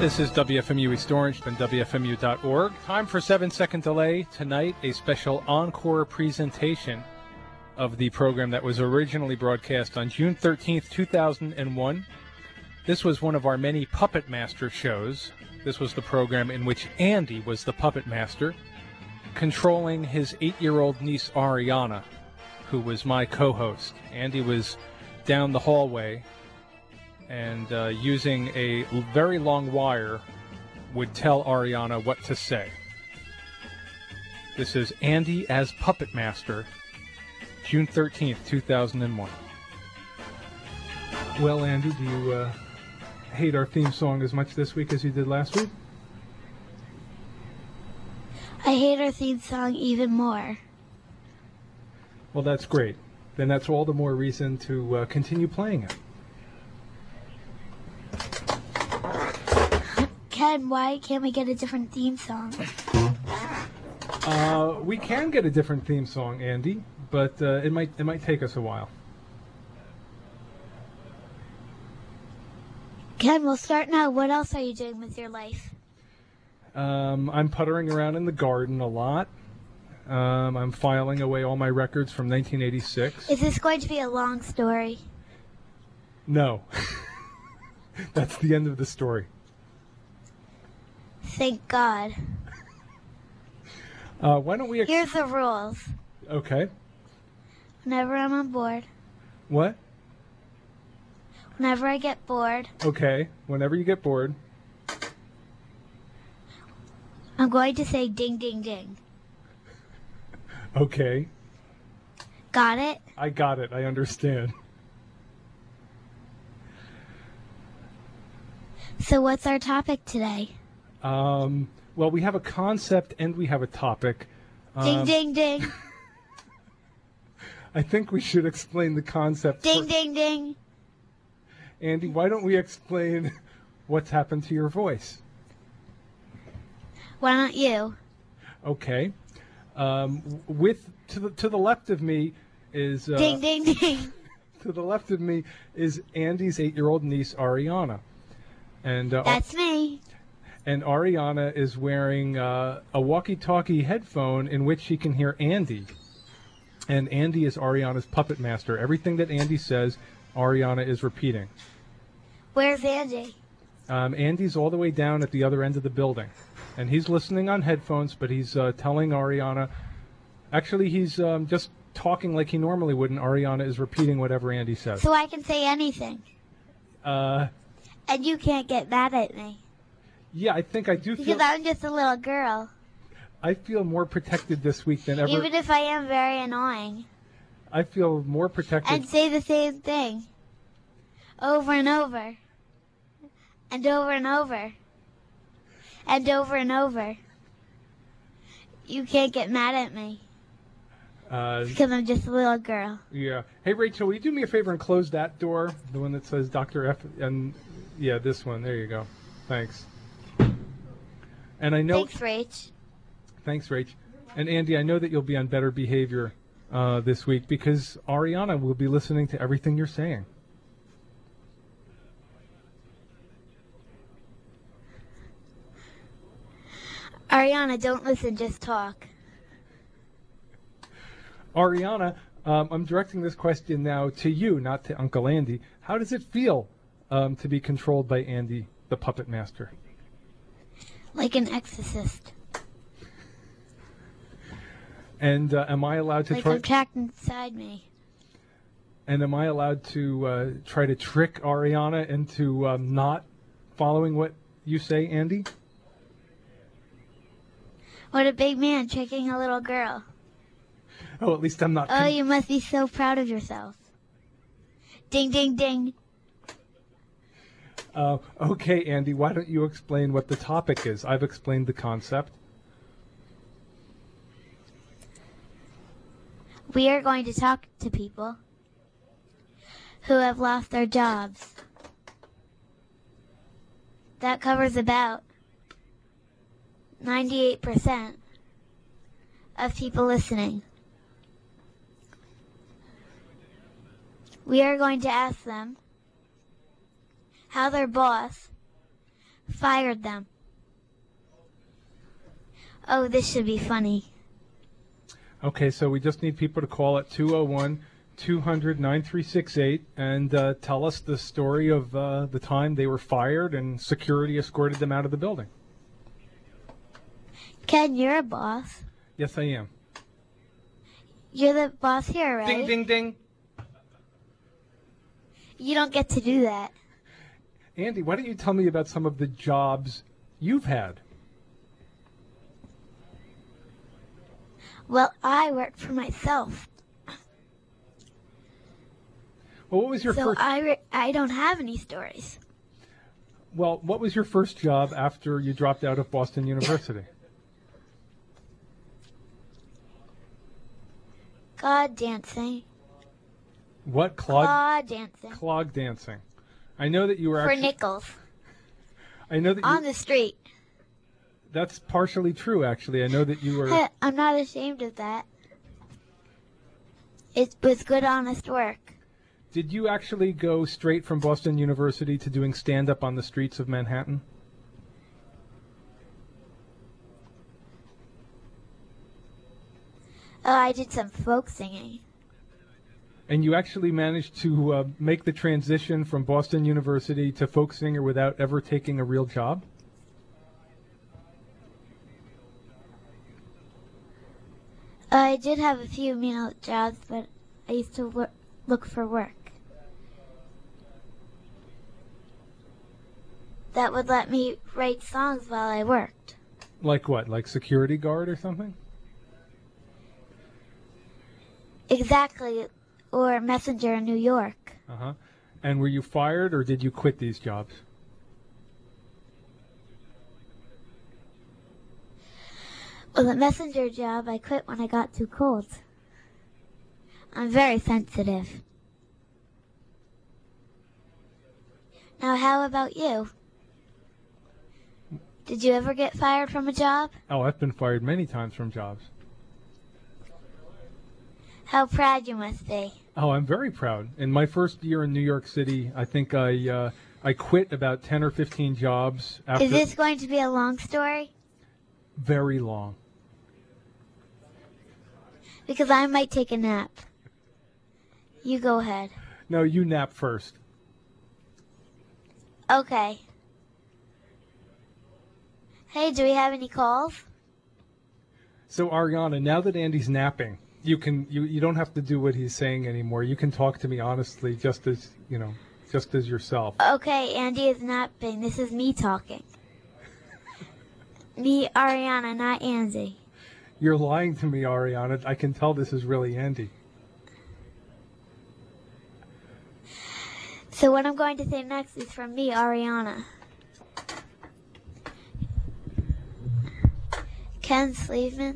This is WFMU East Orange and WFMU.org. Time for 7-second delay. Tonight, a special encore presentation of the program that was originally broadcast on June 13th, 2001. This was one of our many Puppet Master shows. This was the program in which Andy was the Puppet Master, controlling his 8-year-old niece Ariana, who was my co-host. Andy was down the hallway and using a very long wire would tell Ariana what to say. This is Andy as Puppet Master, June 13th, 2001. Well, Andy, do you hate our theme song as much this week as you did last week? I hate our theme song even more. Well, that's great. Then that's all the more reason to continue playing it. Ken, why can't we get a different theme song? We can get a different theme song, Andy, but it might take us a while. Ken, we'll start now. What else are you doing with your life? I'm puttering around in the garden a lot. I'm filing away all my records from 1986. Is this going to be a long story? No. That's the end of the story. Thank God. Why don't we... Here's the rules. Okay. Whenever I'm on board. What? Whenever I get bored. Okay. Whenever you get bored. I'm going to say ding, ding, ding. Okay. Got it? I got it. I understand. So what's our topic today? Well, we have a concept and we have a topic. Ding, ding, ding. I think we should explain the concept. Ding, ding, ding. Andy, why don't we explain what's happened to your voice? Why don't you? Okay. To the left of me is ding, ding, ding. To the left of me is Andy's 8-year-old niece Ariana, and that's me. And Ariana is wearing a walkie-talkie headphone in which she can hear Andy. And Andy is Ariana's puppet master. Everything that Andy says, Ariana is repeating. Where's Andy? Andy's all the way down at the other end of the building. And he's listening on headphones, but he's telling Ariana... Actually, he's just talking like he normally would, and Ariana is repeating whatever Andy says. So I can say anything. And you can't get mad at me. Yeah, I think I do feel... Because I'm just a little girl. I feel more protected this week than ever. Even if I am very annoying. I feel more protected. And say the same thing. Over and over. And over and over. And over and over. You can't get mad at me. Because I'm just a little girl. Yeah. Hey, Rachel, will you do me a favor and close that door? The one that says Dr. F. And, yeah, this one. There you go. Thanks. And I know... Thanks, Rach. Thanks, Rach. And, Andy, I know that you'll be on better behavior this week because Ariana will be listening to everything you're saying. Ariana, don't listen, just talk. Ariana, I'm directing this question now to you, not to Uncle Andy. How does it feel to be controlled by Andy, the puppet master? Like an exorcist. And am I allowed to like I'm trapped inside me. And am I allowed to try to trick Ariana into not following what you say, Andy? What a big man tricking a little girl. Oh, at least I'm not... Oh, you must be so proud of yourself. Ding, ding, ding. Okay, Andy, why don't you explain what the topic is? I've explained the concept. We are going to talk to people who have lost their jobs. That covers about 98% of people listening. We are going to ask them how their boss, fired them. Oh, this should be funny. Okay, so we just need people to call at 201-200-9368 and tell us the story of the time they were fired and security escorted them out of the building. Ken, you're a boss. Yes, I am. You're the boss here, right? Ding, ding, ding. You don't get to do that. Andy, why don't you tell me about some of the jobs you've had? Well, I work for myself. Well, what was your So first? I don't have any stories. Well, what was your first job after you dropped out of Boston University? God dancing. What God dancing. clog dancing? I know that you were For actually. nickels. I know that On the street. that's partially true. Actually, I know that you were. I'm not ashamed of that. It was good, honest work. Did you actually go straight from Boston University to doing stand-up on the streets of Manhattan? Oh, I did some folk singing. And you actually managed to make the transition from Boston University to folk singer without ever taking a real job? I did have a few menial jobs, but I used to look for work that would let me write songs while I worked. Like what? Like security guard or something? Exactly, or messenger in New York. Uh-huh. And were you fired or did you quit these jobs? Well, the messenger job I quit when I got too cold. I'm very sensitive. Now, how about you? Did you ever get fired from a job? Oh, I've been fired many times from jobs. How proud you must be. Oh, I'm very proud. In my first year in New York City, I think I quit about 10 or 15 jobs. After Is this going to be a long story? Very long. Because I might take a nap. You go ahead. No, you nap first. Okay. Hey, do we have any calls? So, Ariana, now that Andy's napping, you don't have to do what he's saying anymore. You can talk to me honestly, just as yourself. Okay, Andy is napping. This is me talking. Me, Ariana, not Andy. You're lying to me, Ariana. I can tell this is really Andy. So what I'm going to say next is from me, Ariana. Ken Sleeveman.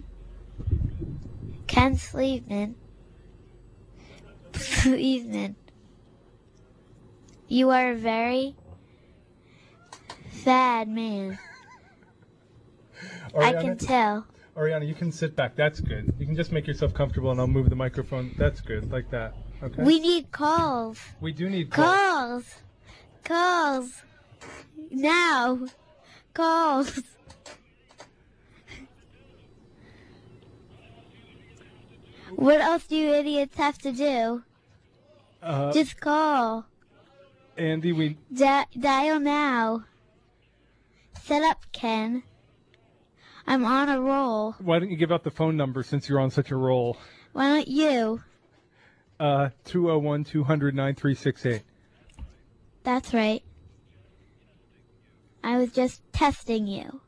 You are a very sad man. Ariana, I can tell. Ariana, you can sit back. That's good. You can just make yourself comfortable, and I'll move the microphone. That's good, like that. Okay. We need calls. We do need calls. Calls. Now. Calls. What else do you idiots have to do? Just call. Andy, we... Dial now. Set up, Ken. I'm on a roll. Why don't you give out the phone number since you're on such a roll? Why don't you? 201-200-9368. That's right. I was just testing you.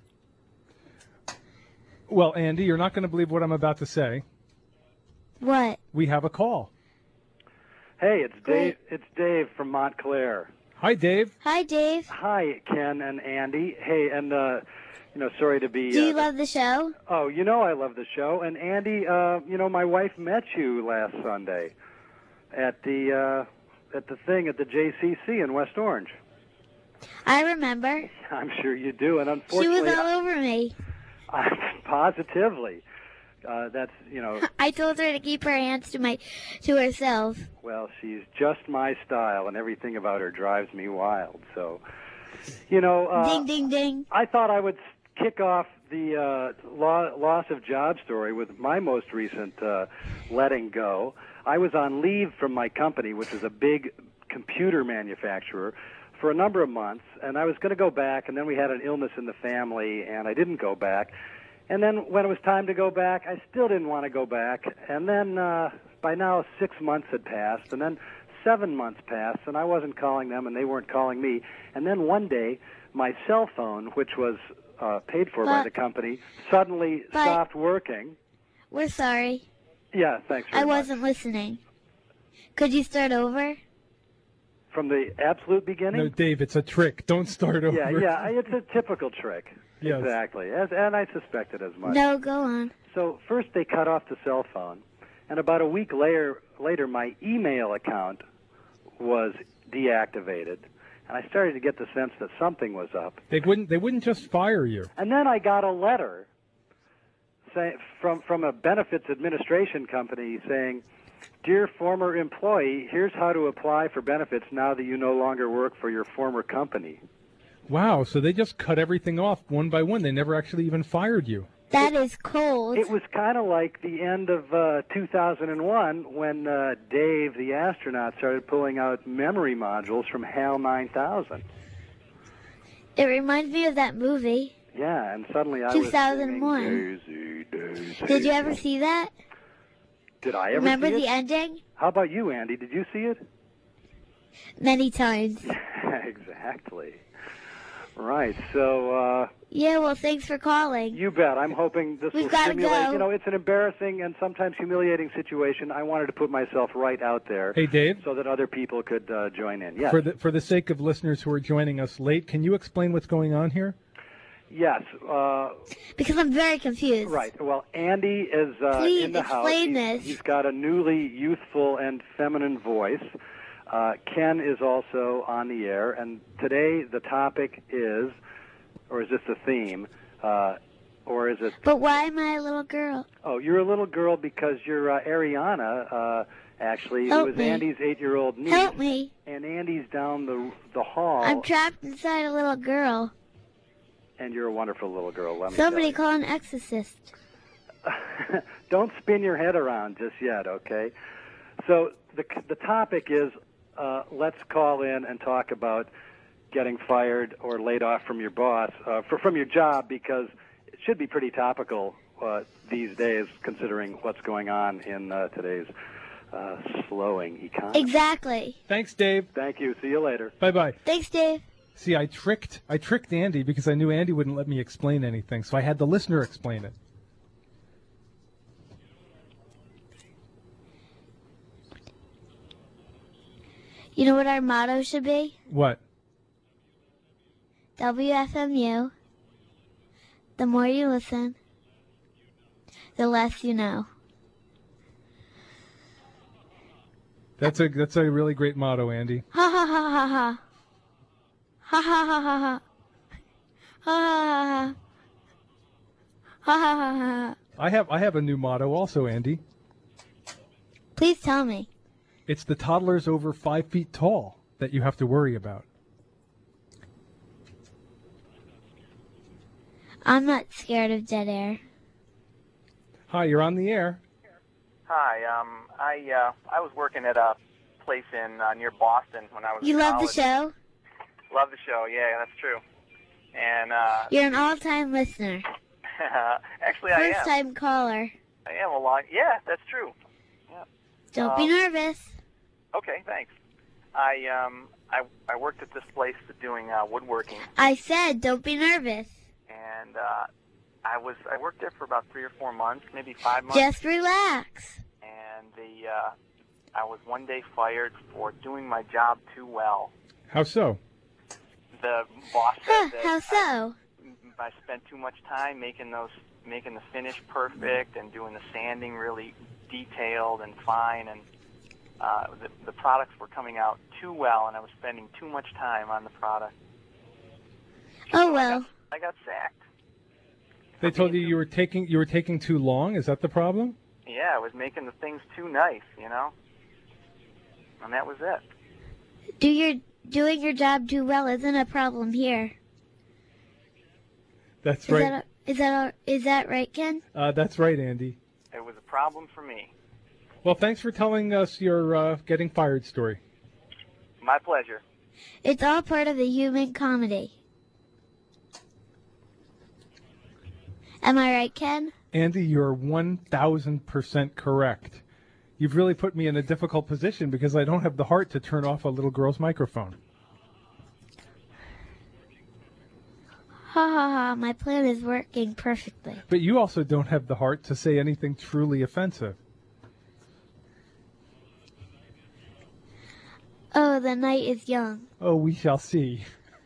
Well, Andy, you're not going to believe what I'm about to say. What? We have a call. Hey, it's Dave. Great. It's Dave from Montclair. Hi, Dave. Hi, Dave. Hi, Ken and Andy. Hey, and sorry to be. Do you love the show? Oh, I love the show. And Andy, my wife met you last Sunday at the thing at the JCC in West Orange. I remember. I'm sure you do. And She unfortunately, was all over me. positively, that's I told her to keep her hands to herself. Well, she's just my style, and everything about her drives me wild. So, Ding, ding, ding. I thought I would kick off the loss of job story with my most recent letting go. I was on leave from my company, which is a big computer manufacturer, for a number of months, and I was going to go back, and then we had an illness in the family, and I didn't go back. And then when it was time to go back, I still didn't want to go back. And then by now 6 months had passed, and then 7 months passed, and I wasn't calling them, and they weren't calling me. And then one day, my cell phone, which was paid for by the company, suddenly stopped working. We're sorry. Yeah, thanks very I much. wasn't listening. Could you start over? From the absolute beginning? No, Dave, it's a trick. Don't start over. Yeah, it's a typical trick. Yes. Exactly, and I suspected as much. No, go on. So first they cut off the cell phone, and about a week later my email account was deactivated, and I started to get the sense that something was up. They wouldn't just fire you. And then I got a letter from a benefits administration company saying, "Dear former employee, here's how to apply for benefits now that you no longer work for your former company." Wow, so they just cut everything off one by one. They never actually even fired you. That is cold. It was kind of like the end of 2001 when Dave, the astronaut, started pulling out memory modules from HAL 9000. It reminds me of that movie. Yeah, and suddenly I 2001. was singing, Daisy. Did you ever see that? Did I ever Remember see it? the ending? How about you, Andy? Did you see it? Many times. Exactly. Right, so... Yeah, well, thanks for calling. You bet. I'm hoping this We've will gotta stimulate... go. It's an embarrassing and sometimes humiliating situation. I wanted to put myself right out there. Hey, Dave. So that other people could join in. Yes. For the sake of listeners who are joining us late, can you explain what's going on here? Yes. Because I'm very confused. Right. Well, Andy is Please in the house. explain this. He's got a newly youthful and feminine voice. Ken is also on the air, and today the topic is, or is this the theme, or is it... But why am I a little girl? Oh, you're a little girl because you're Ariana, actually, Help who is me. Andy's 8-year-old niece. Help me. And Andy's down the hall. I'm trapped inside a little girl. And you're a wonderful little girl, let me Somebody tell call an exorcist. you. Don't spin your head around just yet, okay? So the topic is, let's call in and talk about getting fired or laid off from your boss, from your job, because it should be pretty topical these days, considering what's going on in today's slowing economy. Exactly. Thanks, Dave. Thank you. See you later. Bye-bye. Thanks, Dave. See, I tricked Andy because I knew Andy wouldn't let me explain anything, so I had the listener explain it. You know what our motto should be? What? WFMU. The more you listen, the less you know. That's a really great motto, Andy. Ha ha ha ha ha. Ha ha ha ha ha. Ha ha ha ha. Ha ha ha ha. I have a new motto also, Andy. Please tell me. It's the toddlers over 5 feet tall that you have to worry about. I'm not scared of dead air. Hi, you're on the air. Hi, I was working at a place in near Boston when I was You in love the college. show? Love the show, yeah, that's true. And You're an all-time listener. actually, I am. First-time caller. I am a lot. Yeah, that's true. Don't be nervous. Okay, thanks. I worked at this place doing woodworking, I said don't be nervous. and I worked there for about 3 or 4 months, maybe 5 months. Just relax. And I was one day fired for doing my job too well. How so? The boss Huh, said that how so? I spent too much time making the finish perfect and doing the sanding really detailed and fine, and the products were coming out too well, and I was spending too much time on the product. Oh well. I got sacked. They told you you were taking too long. Is that the problem? Yeah, I was making the things too nice, and that was it. doing your job too well isn't a problem here. That's right. Is that right, Ken? That's right, Andy. It was a problem for me. Well, thanks for telling us your getting fired story. My pleasure. It's all part of the human comedy. Am I right, Ken? Andy, you're 1,000% correct. You've really put me in a difficult position because I don't have the heart to turn off a little girl's microphone. Ha ha ha, my plan is working perfectly. But you also don't have the heart to say anything truly offensive. Oh, the night is young. Oh, we shall see.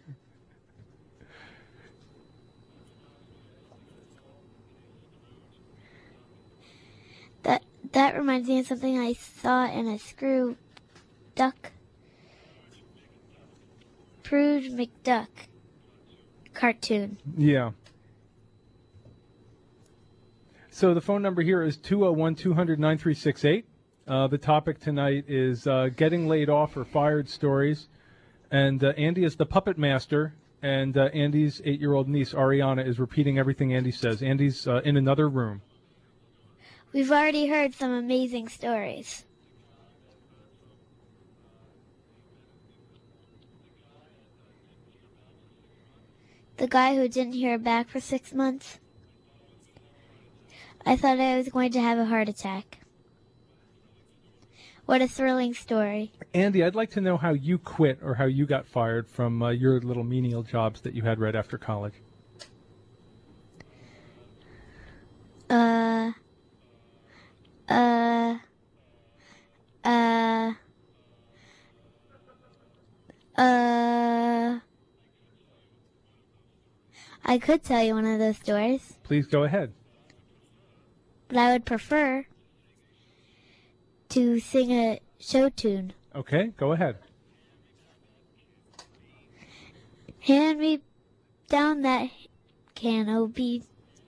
That reminds me of something I saw in a Screw Duck. Scrooge McDuck cartoon. Yeah. So the phone number here is 201-200-9368. The topic tonight is getting laid off or fired stories. And Andy is the puppet master, and Andy's 8-year-old niece, Ariana, is repeating everything Andy says. Andy's in another room. We've already heard some amazing stories. The guy who didn't hear back for 6 months. I thought I was going to have a heart attack. What a thrilling story. Andy, I'd like to know how you quit or how you got fired from your little menial jobs that you had right after college. I could tell you one of those stories, Please go ahead. but I would prefer to sing a show tune. Okay, go ahead. Hand me down that can of beans.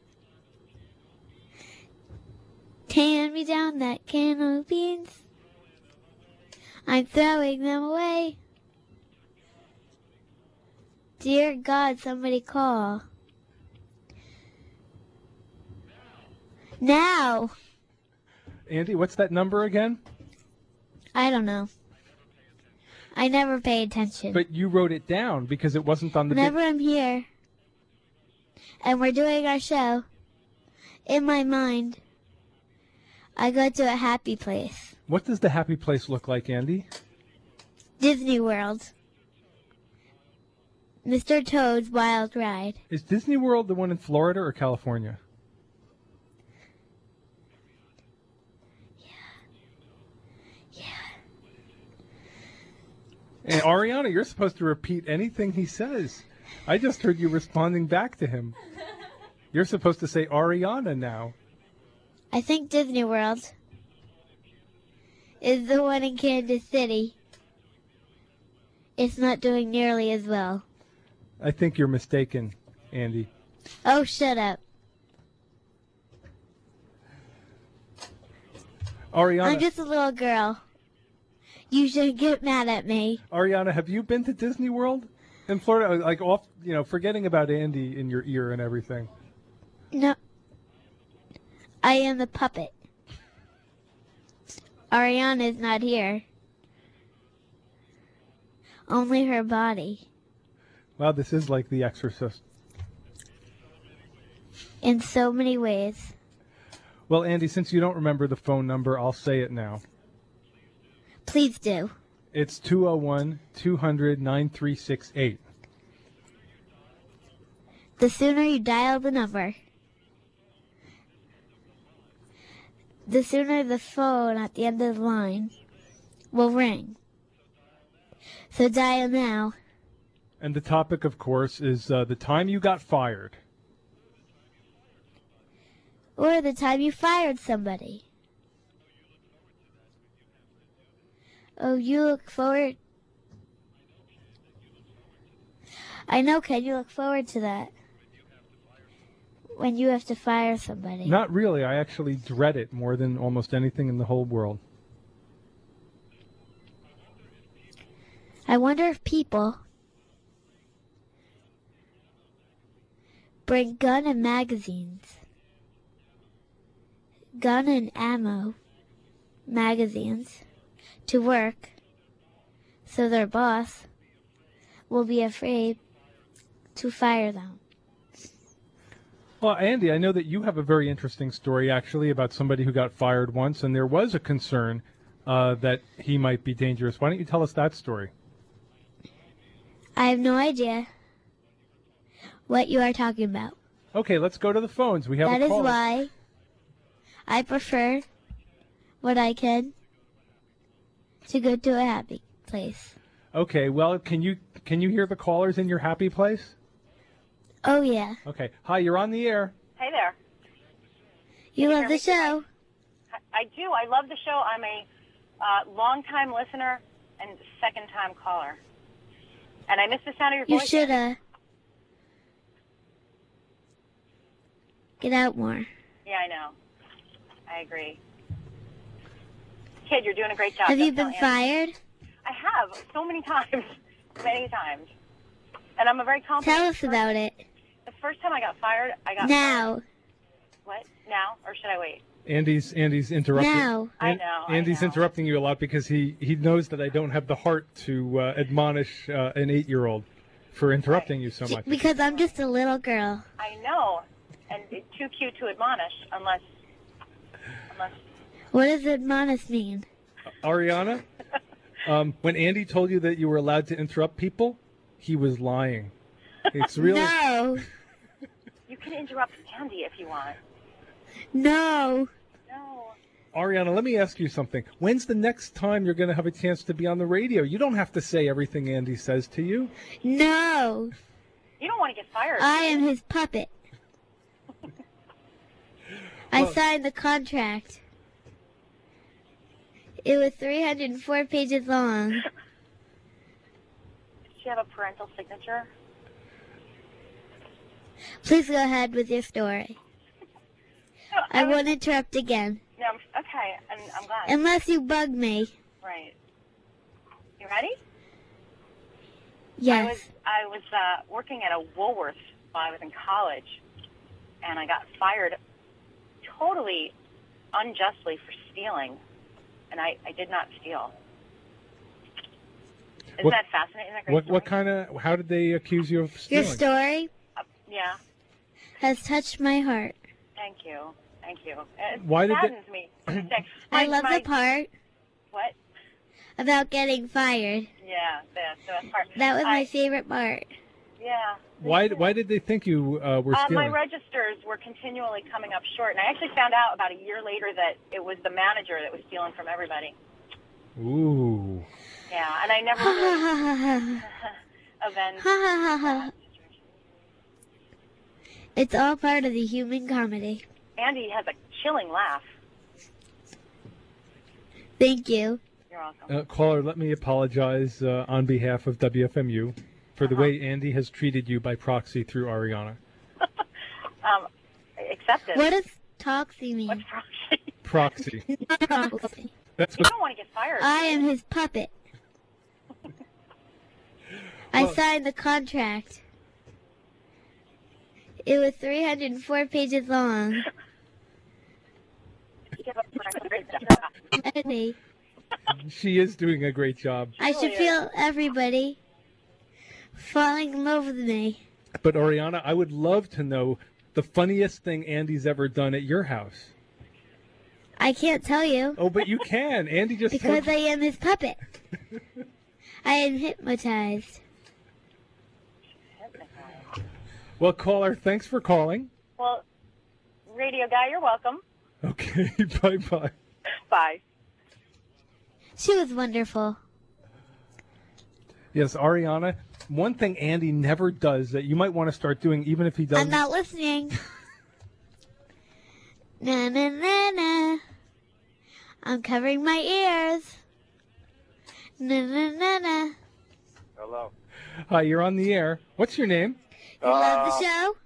Hand me down that can of beans. I'm throwing them away. Dear God, somebody call. Now! Andy, what's that number again? I don't know. I never pay attention. But you wrote it down because it wasn't on the Whenever I'm here and we're doing our show, in my mind, I go to a happy place. What does the happy place look like, Andy? Disney World. Mr. Toad's Wild Ride. Is Disney World the one in Florida or California? And Ariana, you're supposed to repeat anything he says. I just heard you responding back to him. You're supposed to say Ariana now. I think Disney World is the one in Kansas City. It's not doing nearly as well. I think you're mistaken, Andy. Oh, shut up. Ariana, I'm just a little girl. You shouldn't get mad at me. Ariana, have you been to Disney World in Florida? Like off, forgetting about Andy in your ear and everything. No. I am the puppet. Ariana is not here. Only her body. Wow, this is like The Exorcist. In so many ways. Well, Andy, since you don't remember the phone number, I'll say it now. Please do. It's 201-200-9368. The sooner you dial the number, the sooner the phone at the end of the line will ring. So dial now. And the topic, of course, is the time you got fired. Or the time you fired somebody. Oh, you look forward. I know, Ken, you look forward to that. When you have to fire somebody. Not really. I actually dread it more than almost anything in the whole world. I wonder if people bring gun and ammo magazines to work so their boss will be afraid to fire them. Well, Andy, I know that you have a very interesting story, actually, about somebody who got fired once, and there was a concern that he might be dangerous. Why don't you tell us that story? I have no idea what you are talking about. Okay, let's go to the phones. We have That a is caller. why I prefer what I can to go to a happy place. Okay, well, can you hear the callers in your happy place? Oh, yeah. Okay. Hi, you're on the air. Hey there. You hear love the me? show. I do. I love the show. I'm a long-time listener and second-time caller. And I miss the sound of your You voice. should get out more. Yeah, I know. I agree. Kid, you're doing a great job. Have you Don't been tell Andy. fired? I have. So many times. Many times. And I'm a very confident Tell us person. about it. The first time I got fired, I got Now. fired. What? Now? Or should I wait? Andy's interrupting. Now. I know. Andy's interrupting you a lot because he knows that I don't have the heart to admonish an 8-year-old for interrupting you so much. Because I'm just a little girl. I know. And it's too cute to admonish unless... What does admonish mean? Ariana, when Andy told you that you were allowed to interrupt people, he was lying. It's really No. You can interrupt Andy if you want. No. No. Ariana, let me ask you something. When's the next time you're going to have a chance to be on the radio? You don't have to say everything Andy says to you. No. You don't want to get fired. I am his puppet. I Well- signed the contract. It was 304 pages long. Does she have a parental signature? Please go ahead with your story. No, I won't interrupt again. No, okay, and I'm glad. Unless you bug me. Right. You ready? Yes. I was working at a Woolworths while I was in college, and I got fired totally unjustly for stealing, and I did not steal. Isn't that fascinating? Isn't that great What story? kind of? How did they accuse you of Your stealing? story Yeah, has touched my heart. thank you. Thank you. It Why did saddens me. I love the part What? about getting fired. Yeah, the part. That was my favorite part. Yeah. Why did they think you were My stealing? registers were continually coming up short, and I actually found out about a year later that it was the manager that was stealing from everybody. Ooh. Yeah, and I never Ha really ha ha ha avenged. ha ha ha. It's all part of the human comedy. Andy has a chilling laugh. Thank you. You're welcome. Caller, let me apologize on behalf of WFMU for the way Andy has treated you by proxy through Ariana. Accepted. What does toxie mean? What's proxy? Proxy. Toxie. That's You what. don't want to get fired. I am his puppet. I Well- signed the contract. It was 304 pages long. Eddie, She is doing a great job. I should feel everybody falling in love with me. But Ariana, I would love to know the funniest thing Andy's ever done at your house. I can't tell you Oh, but you can. Andy just because told I am his puppet. I am hypnotized. Well, caller, thanks for calling. Well, radio guy, you're welcome. Okay, bye-bye. Bye. She was wonderful. Yes, Ariana, one thing Andy never does that you might want to start doing, even if he I'm doesn't. not listening. Na na na na. I'm covering my ears. Na na na na. Hello. Hi, you're on the air. What's your name? You love the show?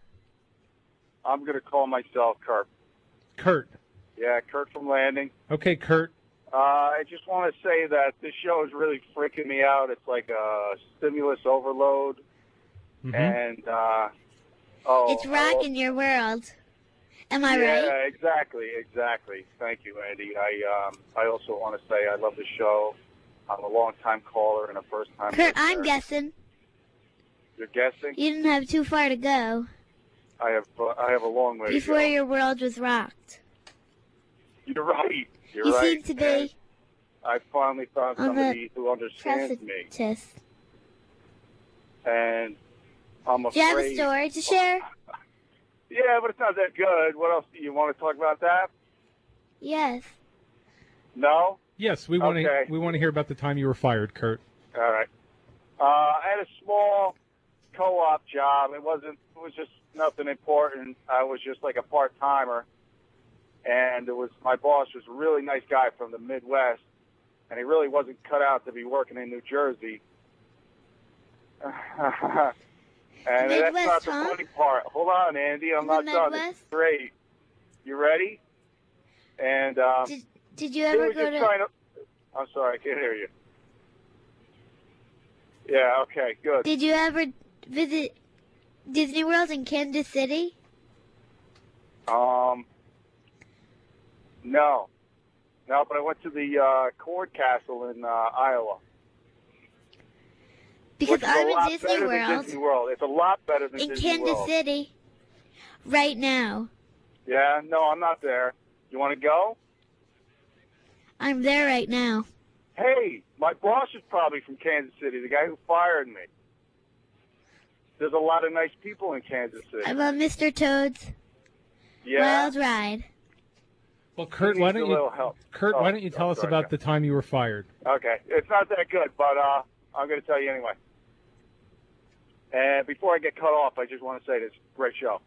I'm going to call myself Kurt. Kurt. Yeah, Kurt from Landing. Okay, Kurt. I just want to say that this show is really freaking me out. It's like a stimulus overload. Mm-hmm. And, It's rocking your world. Am I right? Yeah, exactly. Thank you, Andy. I also want to say I love the show. I'm a long-time caller and a first-time Kurt, listener. I'm guessing. You're guessing? You didn't have too far to go I have a long way to before go. your world was rocked. You're right. You're You right. seem to be I finally found on somebody the who understands me. precipice. And I'm afraid... Do you have a story to share? Yeah, but it's not that good. What else? Do you want to talk about that? Yes. No? Yes, we want Okay. to hear about the time you were fired, Kurt. All right. I had a small co-op job. It was just nothing important. I was just like a part-timer. And my boss was a really nice guy from the Midwest, and he really wasn't cut out to be working in New Jersey. And Midwest, that's not the huh? funny part. Hold on, Andy. I'm The not done. Midwest? It's great. You ready? And Did you he ever was go just to... trying to... I'm sorry, I can't hear you. Yeah, okay, good. Did you ever visit Disney World in Kansas City? No. No, but I went to the Cord Castle in Iowa. Because Which is a I'm in lot Disney better than World Disney World. It's a lot better than in Disney Kansas World. City right now. Yeah, no, I'm not there. You want to go? I'm there right now. Hey, my boss is probably from Kansas City, the guy who fired me. There's a lot of nice people in Kansas City. I'm on Mr. Toad's Yeah. Wild Ride. Well, Kurt, He why needs don't a little help. why don't you tell us sorry, about yeah. the time you were fired? Okay, it's not that good, but I'm going to tell you anyway. And before I get cut off, I just want to say this great show.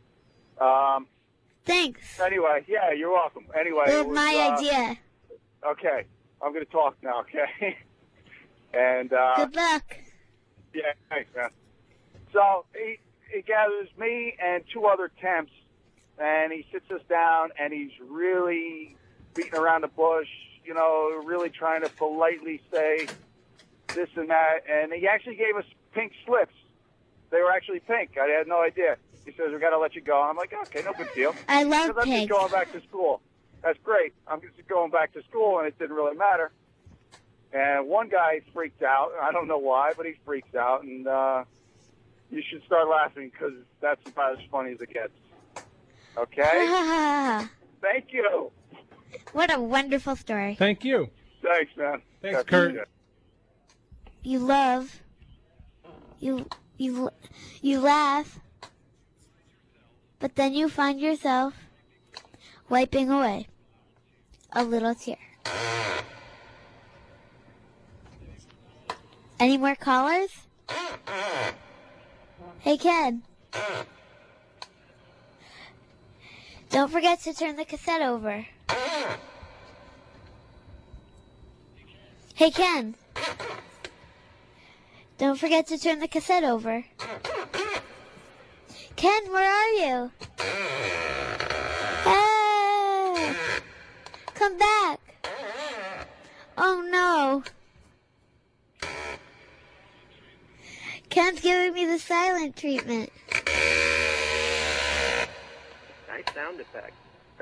Thanks. Anyway, yeah, you're welcome. Anyway, It it was was, my idea. Okay, I'm going to talk now. Okay, and Good luck. yeah, thanks, man. So he gathers me and two other temps, and he sits us down, and he's really beating around the bush, you know, really trying to politely say this and that, and he actually gave us pink slips. They were actually pink. I had no idea. He says, we got to let you go. And I'm like, okay, no big deal. I love Because I'm just pink. going back to school. That's great. I'm just going back to school, and it didn't really matter. And one guy freaked out. I don't know why, but he freaks out. And you should start laughing because that's about as funny as it gets. Okay? Thank you. What a wonderful story. Thank you. Thanks, man. Thanks, That's Kurt. good. You love. You laugh. But then you find yourself wiping away a little tear. Any more callers? Hey, Ken. Don't forget to turn the cassette over. Hey, Ken. Don't forget to turn the cassette over. Ken, where are you? Hey! Come back. Oh, no. Ken's giving me the silent treatment. Nice sound effect.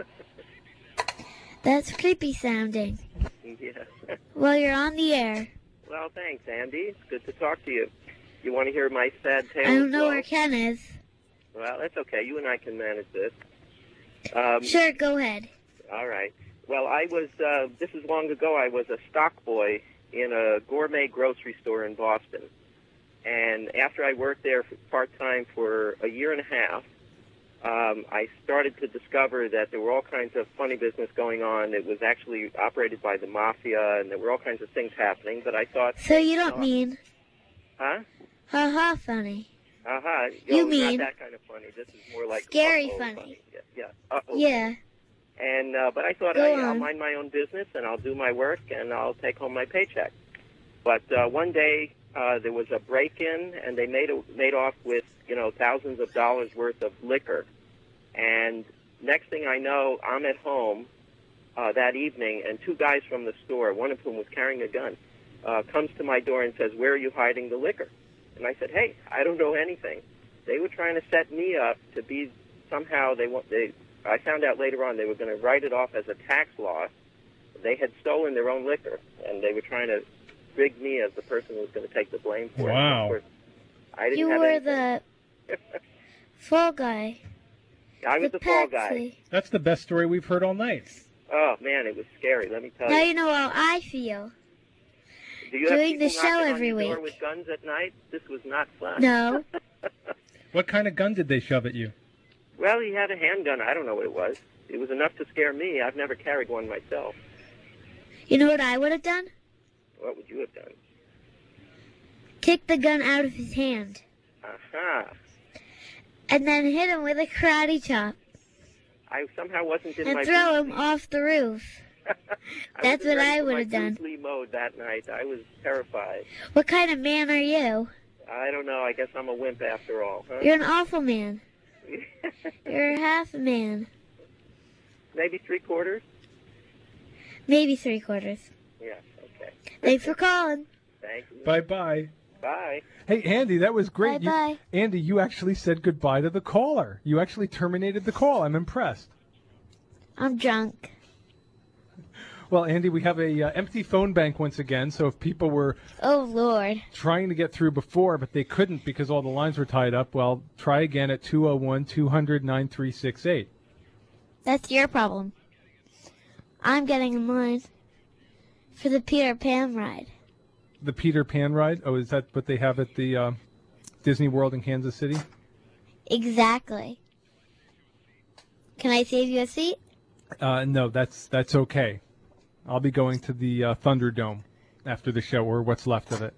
That's creepy sounding. Yeah. Well, you're on the air. Well, thanks, Andy. It's good to talk to you. You want to hear my sad tale? I don't as know well? where Ken is. Well, that's okay. You and I can manage this. Sure, go ahead. All right. Well, I was, this is long ago, I was a stock boy in a gourmet grocery store in Boston. And after I worked there part-time for a year and a half, I started to discover that there were all kinds of funny business going on. It was actually operated by the mafia, and there were all kinds of things happening. But I thought... So you don't mean... Huh? Ha-ha funny. Uh-huh. You No, mean- Not that kind of funny. This is more like... Scary uh-oh funny. Yeah. Uh-oh. Yeah. And but I thought Go I'll on. mind my own business and I'll do my work and I'll take home my paycheck. But one day there was a break-in and they made off with thousands of dollars worth of liquor. And next thing I know, I'm at home that evening, and two guys from the store, one of whom was carrying a gun, comes to my door and says, "Where are you hiding the liquor?" And I said, "Hey, I don't know anything." They were trying to set me up to be somehow. I found out later on they were going to write it off as a tax loss. They had stolen their own liquor, and they were trying to rig me as the person who was going to take the blame for it. Wow. Of course, I didn't You have were anything. the fall guy. I was the fall guy. patsy. That's the best story we've heard all night. Oh man, it was scary. Let me tell Now you. you know how I feel. Do you have doing people the show knocking every on your door week. with guns at night? This was not fun. No. What kind of gun did they shove at you? Well, he had a handgun. I don't know what it was. It was enough to scare me. I've never carried one myself. You know what I would have done? What would you have done? Kick the gun out of his hand. Aha. And then hit him with a karate chop. I somehow wasn't in And my throw Bruce him Lee. off the roof. That's wasn't what ready I for would my have done. Bruce Lee mode that night. I was terrified. What kind of man are you? I don't know. I guess I'm a wimp after all. Huh? You're an awful man. You're half a man. Maybe 3/4? Maybe 3/4. Yes, okay. Thanks for calling. Thank you. Bye-bye. Bye. Hey, Andy, that was great. Bye-bye. Andy, you actually said goodbye to the caller. You actually terminated the call. I'm impressed. I'm drunk. Well, Andy, we have a empty phone bank once again, so if people were Oh, Lord. trying to get through before, but they couldn't because all the lines were tied up, well, try again at 201-200-9368. That's your problem. I'm getting in line for the Peter Pan ride. The Peter Pan ride? Oh, is that what they have at the Disney World in Kansas City? Exactly. Can I save you a seat? No, that's okay. I'll be going to the Thunderdome after the show, or what's left of it.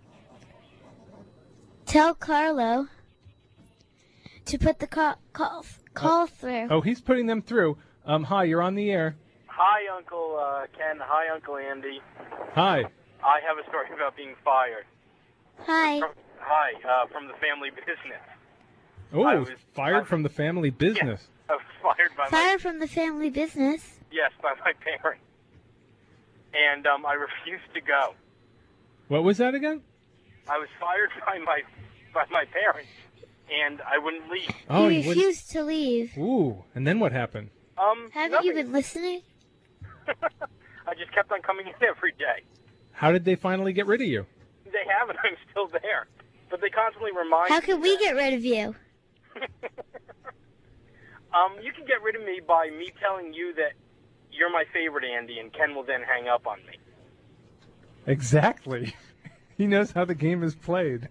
Tell Carlo to put the call through. Oh, he's putting them through. Hi, you're on the air. Hi, Uncle Ken. Hi, Uncle Andy. Hi. I have a story about being fired. Hi. From the family business. Oh, I was fired from the family business. I was fired by Fired from the family business. by my parents. And I refused to go. What was that again? I was fired by my parents, and I wouldn't leave. Oh, you you wouldn't- refused to leave. Ooh, and then what happened? Haven't you been listening? I just kept on coming in every day. How did they finally get rid of you? They haven't. I'm still there. But they constantly remind me. How can we get rid of you? You can get rid of me by me telling you that you're my favorite, Andy, and Ken will then hang up on me. Exactly. He knows how the game is played.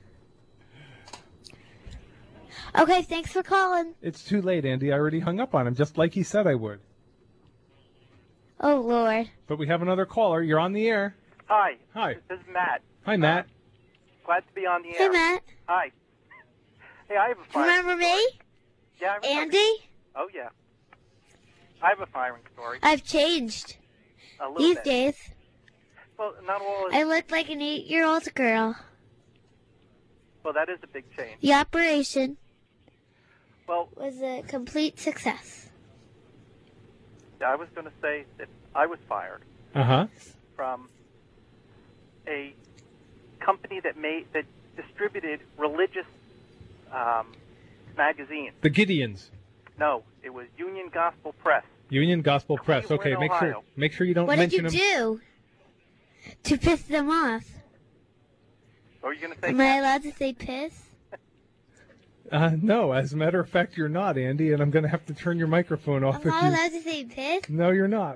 Okay, thanks for calling. It's too late, Andy. I already hung up on him, just like he said I would. Oh, Lord. But we have another caller. You're on the air. Hi. Hi. This is Matt. Hi, Matt. Glad to be on the Hey, air. Matt. Hi. Hey, I have a firing Remember me? story. Yeah, I remember. Andy? Oh, yeah. I have a firing story. I've changed. A little These bit. days, Well, not all is... I look like an 8-year-old girl. Well, that is a big change. The operation Well, was a complete success. I was going to say that I was fired Uh-huh. from a company that distributed religious magazines. The Gideons. No, it was Union Gospel Press. Union Gospel Press. Okay, Cleveland, make sure you don't What did mention you them. do to piss them off? What were you going to say? Am I allowed to say piss? No, as a matter of fact, you're not, Andy, and I'm going to have to turn your microphone off I'm if not you... allowed to say piss? No, you're not.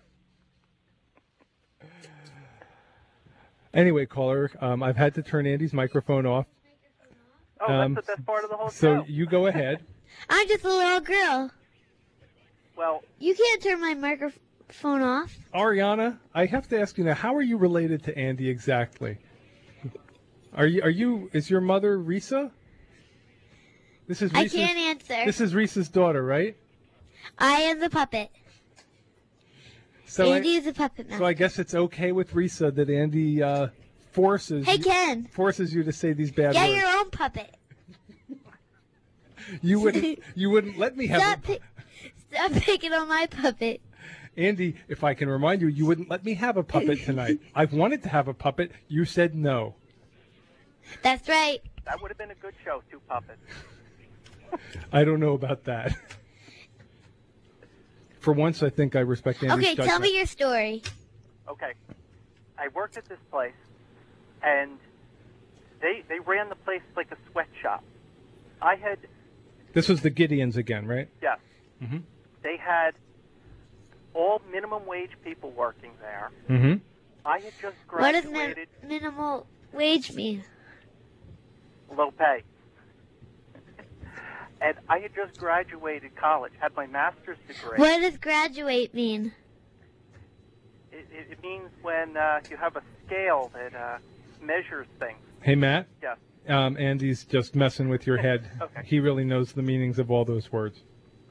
Anyway, caller, I've had to turn Andy's microphone off. Oh, that's the best part of the whole So show. you go ahead. I'm just a little girl. Well, You can't turn my microphone off. Ariana, I have to ask you now, how are you related to Andy exactly? Is your mother Risa? This is I Risa's, can't answer. This is Risa's daughter, right? I am the puppet. So Andy is a puppet master. So I guess it's okay with Risa that Andy forces Hey, Ken. forces you to say these bad Get words. your own puppet. You wouldn't let me have Stop picking on my puppet. Andy, if I can remind you, you wouldn't let me have a puppet tonight. I've wanted to have a puppet. You said no. That's right. That would have been a good show, 2 puppets. I don't know about that. For once, I think I respect Andy's Okay, judgment. tell me your story. Okay. I worked at this place, and they ran the place like a sweatshop. I had, This was the Gideons again, right? yes, Mm-hmm. they had all minimum wage people working there. Mm-hmm. I had just What does graduated, minimal wage mean? low pay. And I had just graduated college, had my master's degree. What does graduate mean? It means when you have a scale that measures things. Hey, Matt. Yes. Andy's just messing with your head. Okay. He really knows the meanings of all those words.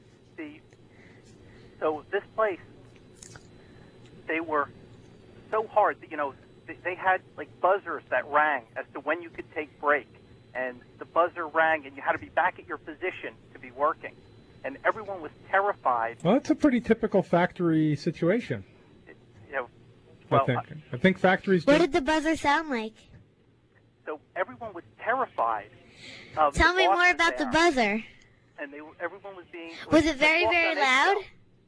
So this place, they were so hard. They had like buzzers that rang as to when you could take break, and the buzzer rang, and you had to be back at your position to be working, and everyone was terrified. Well, that's a pretty typical factory situation. Well, I think factories. What did the buzzer sound like? So everyone was terrified. Tell me more about the buzzer. And everyone was being. Was it very, very loud?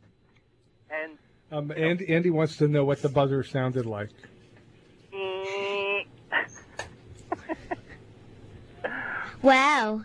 And Andy wants to know what the buzzer sounded like. Wow.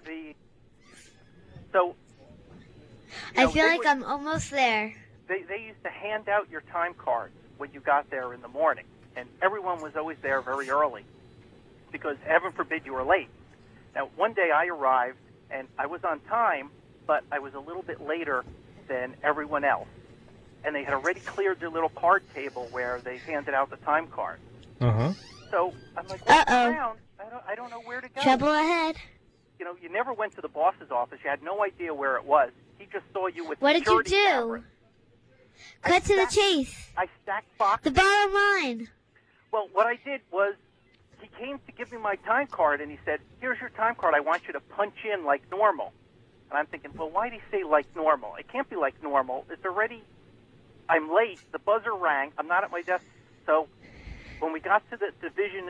I feel like I'm almost there. They used to hand out your time cards when you got there in the morning, and everyone was always there very early because heaven forbid you were late. Now, one day I arrived, and I was on time, but I was a little bit later than everyone else. And they had already cleared their little card table where they handed out the time card. Uh-huh. So I'm like, walking around, I don't know where to go. Trouble ahead. You never went to the boss's office. You had no idea where it was. He just saw you with What did you security do? cameras. Cut to the chase. I stacked boxes. The bottom line. Well, what I did was he came to give me my time card, and he said, here's your time card. I want you to punch in like normal. And I'm thinking, well, why did he say like normal? It can't be like normal. It's already, I'm late. The buzzer rang. I'm not at my desk. So when we got to the division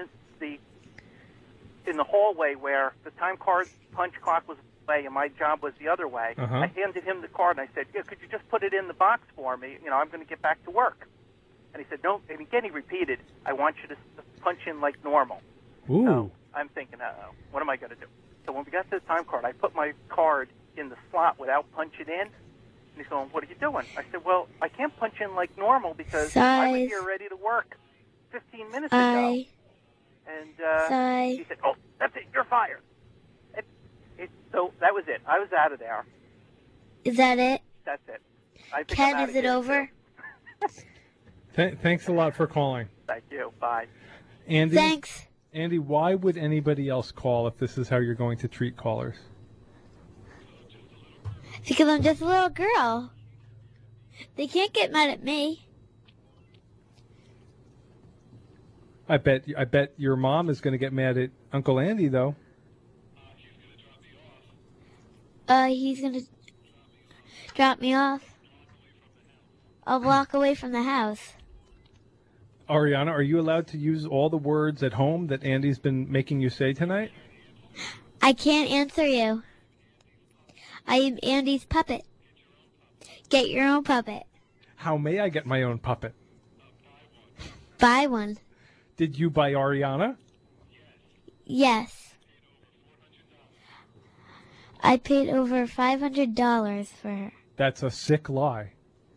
in the hallway where the time card punch clock was way and my job was the other way, I handed him the card, and I said, could you just put it in the box for me? I'm going to get back to work. And he said, no. And again, he repeated, I want you to punch in like normal. Ooh. So I'm thinking, what am I going to do? So when we got to the time card, I put my card in the slot without punching in. And he's going, what are you doing? I said, well, I can't punch in like normal because I was here ready to work 15 minutes ago. And he said, oh, that's it. You're fired. So that was it. I was out of there. Is that it? That's it. I think Ken, I'm is it over? Thanks a lot for calling. Thank you. Bye. Andy? Thanks. Andy, why would anybody else call if this is how you're going to treat callers? Because I'm just a little girl. They can't get mad at me. I bet your mom is going to get mad at Uncle Andy, though. He's going to drop me off. I'll walk away from the house. Ariana, are you allowed to use all the words at home that Andy's been making you say tonight? I can't answer you. I am Andy's puppet. Get your own puppet. How may I get my own puppet? Buy one. Did you buy Ariana? Yes. I paid over $500 for her. That's a sick lie.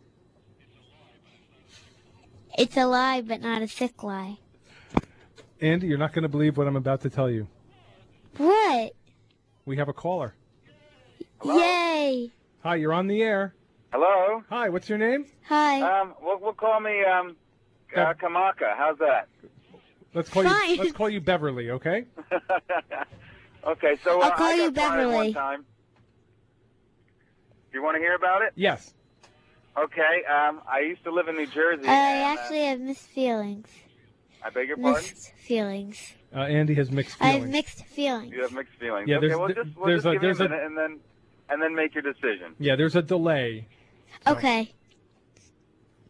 It's a lie, but not a sick lie. Andy, you're not going to believe what I'm about to tell you. What? We have a caller. Hello? Yay! Hi, you're on the air. Hello? Hi, what's your name? Hi. We'll call me Kamaka. How's that? Let's call you Beverly, okay? Okay, so I'll call I you got fired Beverly. one time. Do you want to hear about it? Yes. Okay, I used to live in New Jersey. I actually have mixed feelings. I beg your pardon? Mixed feelings. Andy has mixed I feelings. have mixed feelings. You have mixed feelings. Yeah, okay, there's- we'll there's just give you a a minute and then make your decision. Yeah, there's a delay. Okay.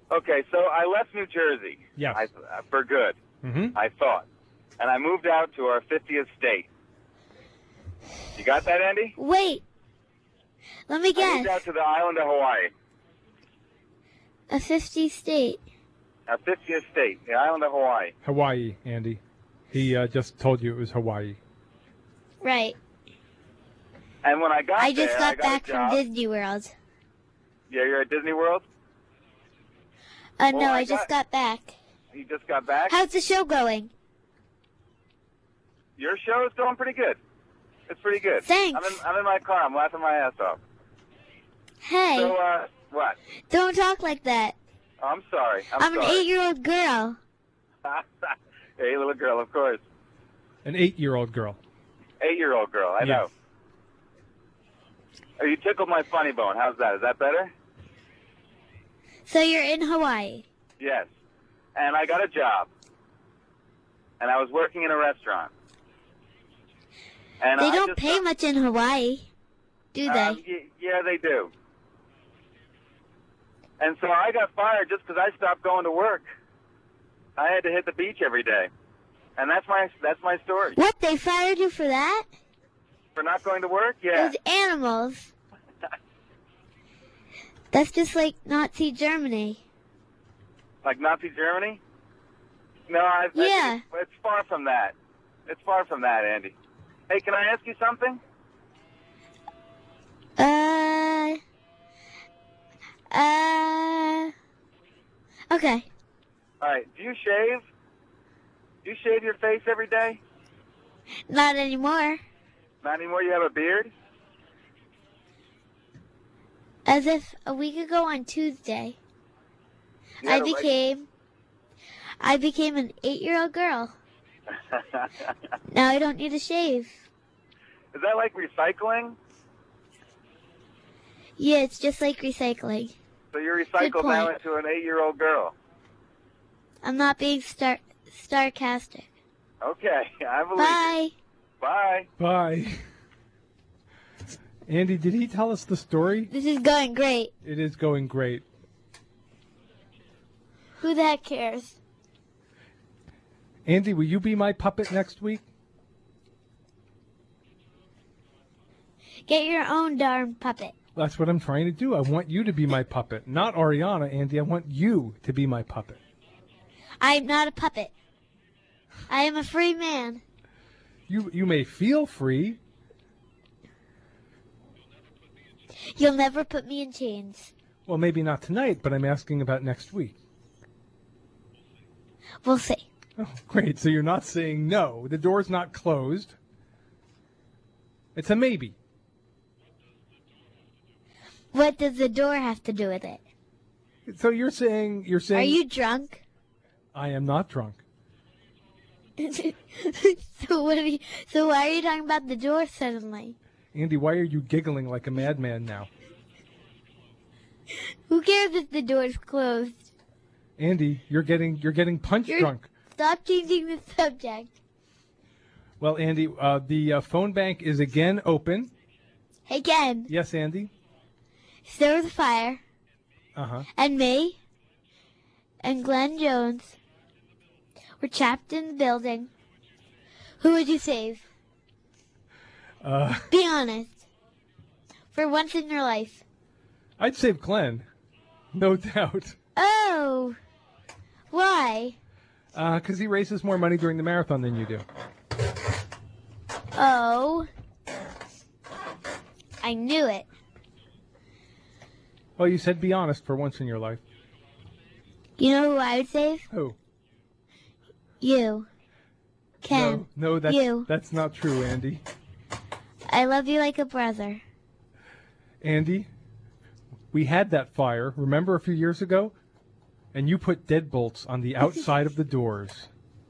Okay, so I left New Jersey. Yes. For good, I thought. And I moved out to our 50th state. You got that, Andy? Wait. Let me I guess. moved out to the island of Hawaii. A 50 state. Our 50th state, the island of Hawaii. Hawaii, Andy. He just told you it was Hawaii. Right. And when I got I just there, got I got back a from job. Disney World. Yeah, you're at Disney World? No, Well, I just got back. You just got back? How's the show going? Your show is going pretty good. It's pretty good. Thanks. I'm in my car. I'm laughing my ass off. Hey, So, what? don't talk like that. Oh, I'm sorry. I'm an sorry. 8-year-old girl. Hey, little girl, of course. An 8-year-old girl. 8-year-old girl, I know. Oh, you tickled my funny bone. How's that? Is that better? So you're in Hawaii. Yes. And I got a job. And I was working in a restaurant. And They I don't just pay much in Hawaii, do they? Yeah, they do. And so I got fired just because I stopped going to work. I had to hit the beach every day. And that's my story. What, they fired you for that? For not going to work? Yeah. Those animals. That's just like Nazi Germany. Like Nazi Germany? No, Yeah. It's far from that. It's far from that, Andy. Hey, can I ask you something? Okay. All right. Do you shave? Do you shave your face every day? Not anymore. Not anymore. You have a beard? As if a week ago on Tuesday, You I have a became an 8-year-old girl. Now I don't need to shave. Is that like recycling? Yeah, it's just like recycling. So you recycled point. now into an 8-year-old girl. I'm not being sarcastic. Okay, I believe Bye. you. Bye. Bye. Andy, did he tell us the story? This is going great. It is going great. Who the heck cares? Andy, will you be my puppet next week? Get your own darn puppet. That's what I'm trying to do. I want you to be my puppet. Not Ariana, Andy. I want you to be my puppet. I'm not a puppet. I am a free man. You may feel free. You'll never put me in chains. Well, maybe not tonight, but I'm asking about next week. We'll see. Oh, great. So you're not saying no. The door's not closed. It's a maybe. What does the door have to do with it? So you're saying Are you drunk? I am not drunk. So why are you talking about the door suddenly? Andy, why are you giggling like a madman now? Who cares if the door's closed? Andy, you're getting punch drunk. Stop changing the subject. Well, Andy, the phone bank is again open. Again. Yes, Andy? There was a fire. Uh-huh. And me and Glenn Jones were trapped in the building. Who would you save? Be honest. For once in your life. I'd save Glenn. No doubt. Oh. Why? Because he raises more money during the marathon than you do. Oh. I knew it. Well, you said be honest for once in your life. You know who I would save? Who? You. Ken. No, You. that's not true, Andy. I love you like a brother. Andy, we had that fire, remember a few years ago? And you put deadbolts on the outside of the doors.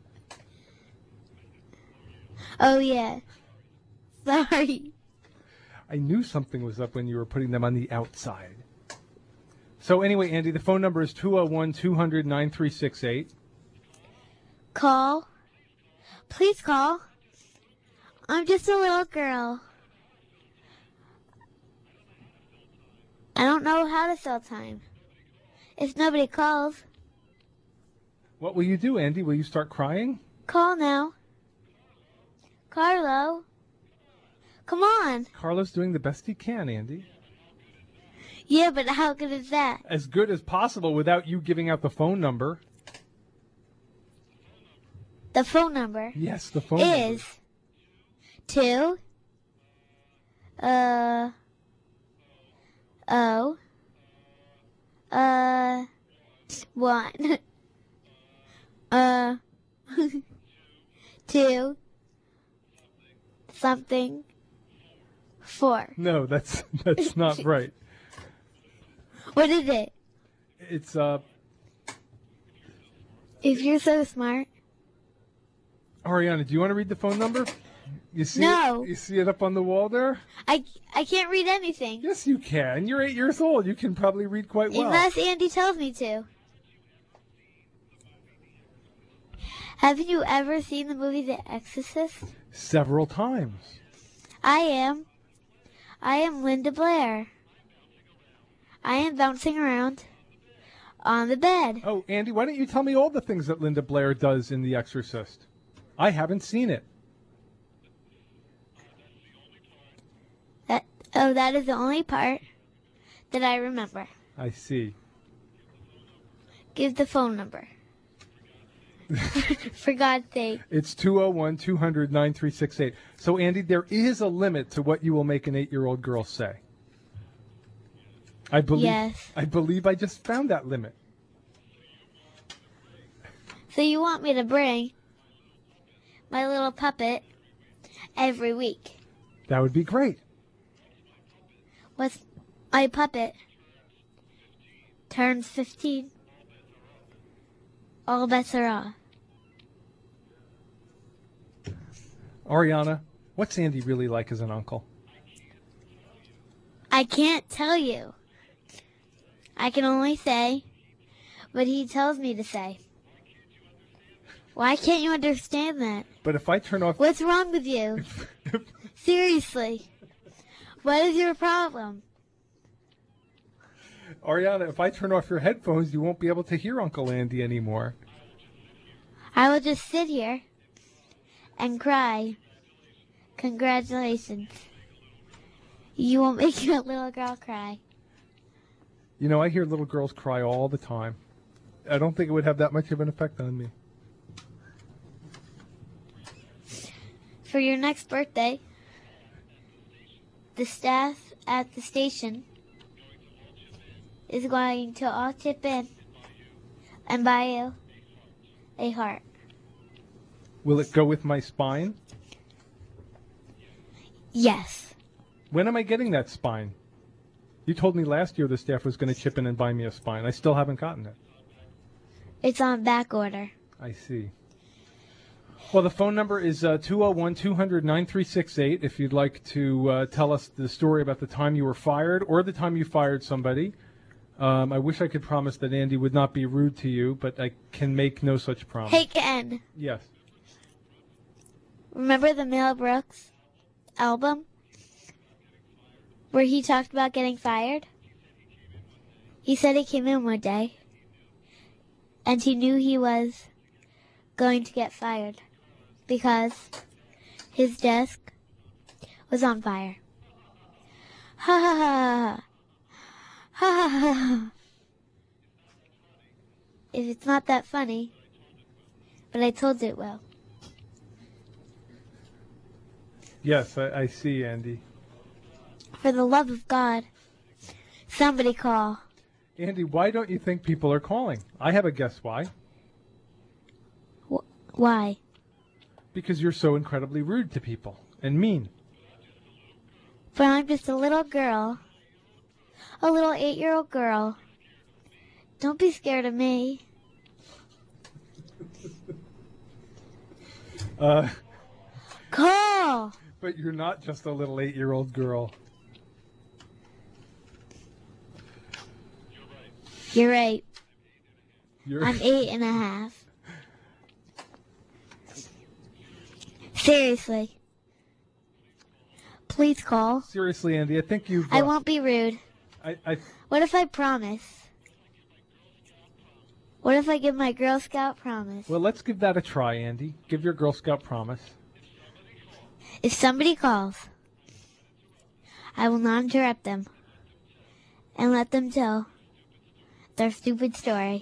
Oh, yeah. Sorry. I knew something was up when you were putting them on the outside. So anyway, Andy, the phone number is 201-200-9368. Call. Please call. I'm just a little girl. I don't know how to sell time. If nobody calls, What will you do, Andy? Will you start crying? call now. Carlo, come on. Carlo's doing the best he can, Andy. Yeah, but how good is that? As good as possible without you giving out the phone number. The phone number Yes, the phone number. is 2 1 2 something 4. No, that's not right. What is it? It's If you're so smart. Ariana, do you want to read the phone number? You see No. it? You see it up on the wall there? I can't read anything. Yes, you can. You're 8 years old. You can probably read quite well. Unless Andy tells me to. Haven't you ever seen the movie The Exorcist? Several times. I am Linda Blair. I am bouncing around on the bed. Oh, Andy, why don't you tell me all the things that Linda Blair does in The Exorcist? I haven't seen it. That is the only part that I remember. I see. Give the phone number. For God's sake. It's 201-200-9368. So, Andy, there is a limit to what you will make an 8-year-old girl say. I believe. Yes. I believe I just found that limit. So you want me to bring my little puppet every week? That would be great. With my puppet turns 15, all bets are off. Ariana, what's Andy really like as an uncle? I can't tell you. I can only say what he tells me to say. Why can't you understand that? But if I turn off... What's wrong with you? Seriously. What is your problem? Ariana, if I turn off your headphones, you won't be able to hear Uncle Andy anymore. I will just sit here and cry. Congratulations. You won't make your little girl cry. You know, I hear little girls cry all the time. I don't think it would have that much of an effect on me. For your next birthday, the staff at the station is going to all chip in and buy you a heart. Will it go with my spine? Yes. When am I getting that spine? You told me last year the staff was going to chip in and buy me a spine. I still haven't gotten it. It's on back order. I see. Well, the phone number is 201-200-9368 if you'd like to tell us the story about the time you were fired or the time you fired somebody. I wish I could promise that Andy would not be rude to you, but I can make no such promise. Hey, Ken. Yes. Remember the Mel Brooks album where he talked about getting fired? He said he came in one day and he knew he was going to get fired because his desk was on fire. Ha ha ha. Ha ha ha. If it's not that funny, but I told you it will. Yes, I see, Andy. For the love of God, somebody call. Andy, why don't you think people are calling? I have a guess why. Why? Because you're so incredibly rude to people and mean. But I'm just a little girl. A little 8-year-old girl. Don't be scared of me. Call! But you're not just a little 8-year-old girl. You're right. You're I'm 8.5. Seriously. Please call. Seriously, Andy, I think you've... I won't be rude. I What if I promise What if I give my Girl Scout promise? Well, let's give that a try, Andy. Give your Girl Scout promise. If somebody calls, I will not interrupt them and let them tell their stupid story.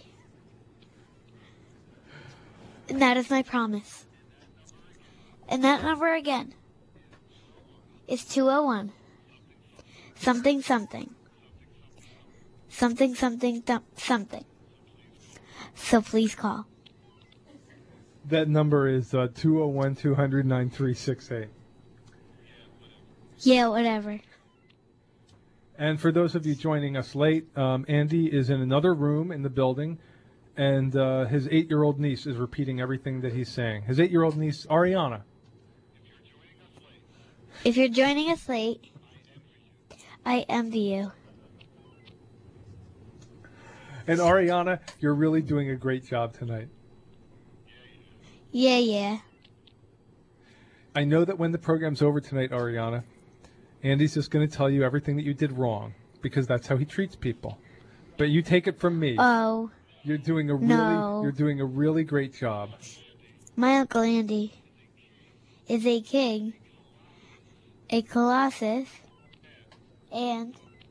And that is my promise. And that number again is 201 something something something something something. So please call. That number is 201-200-9368. Yeah, whatever. And for those of you joining us late, Andy is in another room in the building, and his 8-year-old niece is repeating everything that he's saying. His 8-year-old niece, Ariana. If you're joining us late, I envy you. And Ariana, you're really doing a great job tonight. Yeah. I know that when the program's over tonight, Ariana, Andy's just going to tell you everything that you did wrong, because that's how he treats people. But you take it from me. Oh. You're doing a really great job. My Uncle Andy is a king, a colossus, and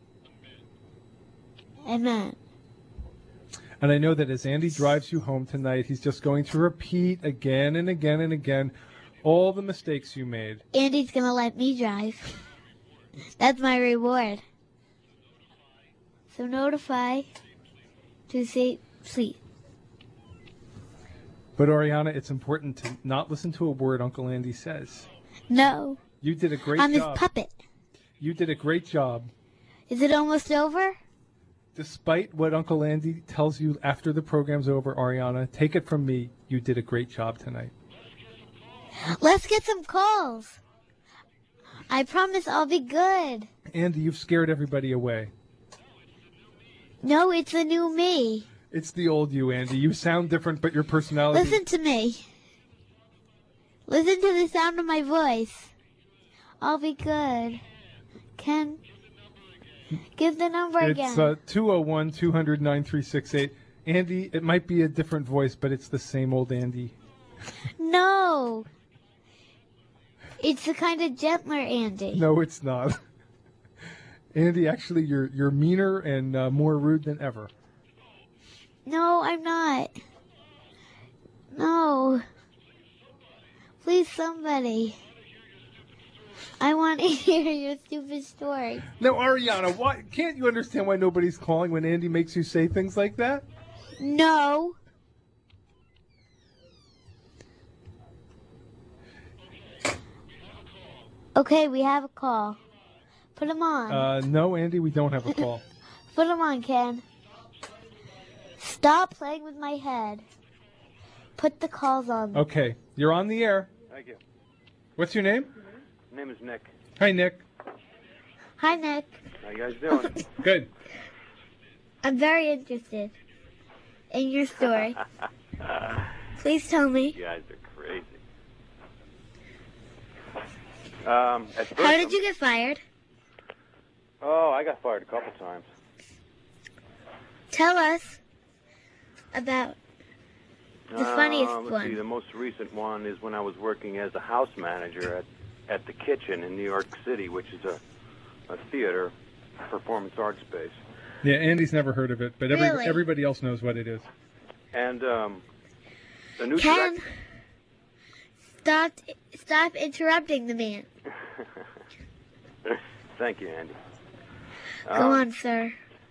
a man. And I know that as Andy drives you home tonight, he's just going to repeat again and again and again all the mistakes you made. Andy's going to let me drive. That's my reward. So notify to say please. But Ariana, it's important to not listen to a word Uncle Andy says. No. You did a great job. I'm his puppet. You did a great job. Is it almost over? Despite what Uncle Andy tells you after the program's over, Ariana, take it from me, you did a great job tonight. Let's get some calls. I promise I'll be good. Andy, you've scared everybody away. No, it's the new me. It's the old you, Andy. You sound different, but your personality... Listen to me. Listen to the sound of my voice. I'll be good. Ken, give the number again. It's 201-200-9368. Andy, it might be a different voice, but it's the same old Andy. No. It's the kind of gentler Andy. No, it's not. Andy, actually, you're meaner and more rude than ever. No, I'm not. No. Please, somebody. I want to hear your stupid story. Now, Ariana, why can't you understand why nobody's calling when Andy makes you say things like that? No. Okay, we have a call. Put him on. No, Andy, we don't have a call. Put him on, Ken. Stop playing with my head. Put the calls on. Okay, you're on the air. Thank you. What's your name? My name is Nick. Hi, Nick. Hi, Nick. How you guys doing? Good. I'm very interested in your story. Please tell me. You guys are crazy. At first, How did you get fired? Oh, I got fired a couple times. Tell us about the funniest let's one. see, the most recent one is when I was working as a house manager at the Kitchen in New York City, which is a theater, performance art space. Yeah, Andy's never heard of it, but Really? everybody else knows what it is. And the new Ken, director... stop interrupting the man. Thank you, Andy. Go on, sir.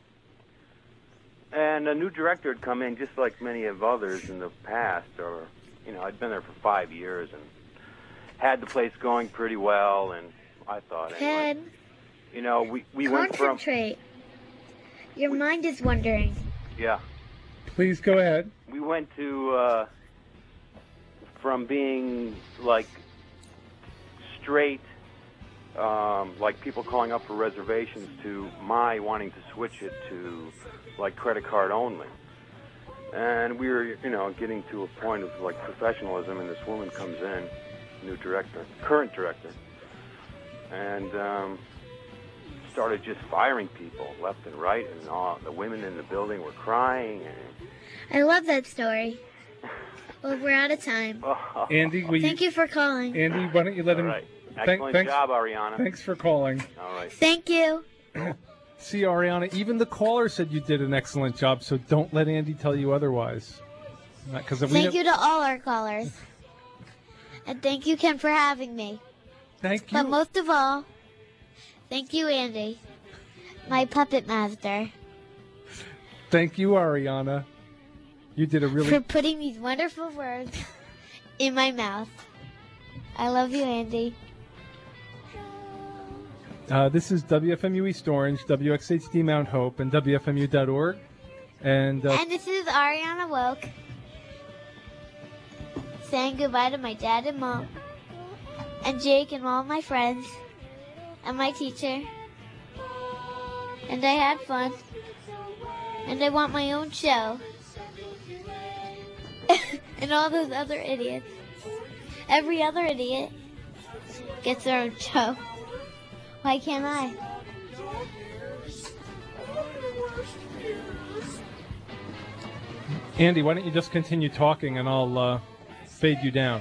And a new director had come in, just like many of others in the past, or, I'd been there for 5 years and had the place going pretty well, and I thought, anyway, Ken, we went from... concentrate. Your mind is wandering. Yeah. Please go ahead. We went to, from being, like, straight, like people calling up for reservations, to my wanting to switch it to, like, credit card only. And we were, getting to a point of, like, professionalism, and this woman comes in, current director, and started just firing people left and right, and all the women in the building were crying. And I love that story. Well, we're out of time. Andy, thank you for calling. Andy, why don't you let him... All right. Excellent job, Ariana. Thanks for calling. All right. Thank you. See, Ariana, even the caller said you did an excellent job, so don't let Andy tell you otherwise. Thank you to all our callers. And thank you, Ken, for having me. Thank you. But most of all, thank you, Andy, my puppet master. Thank you, Ariana. You did a really... For putting these wonderful words in my mouth. I love you, Andy. This is WFMU East Orange, WXHD Mount Hope, and WFMU.org. And this is Ariana Woke saying goodbye to my dad and mom, and Jake and all my friends, and my teacher. And I had fun. And I want my own show. And all those other idiots. Every other idiot gets their own show. Why can't I? Andy, why don't you just continue talking and I'll fade you down.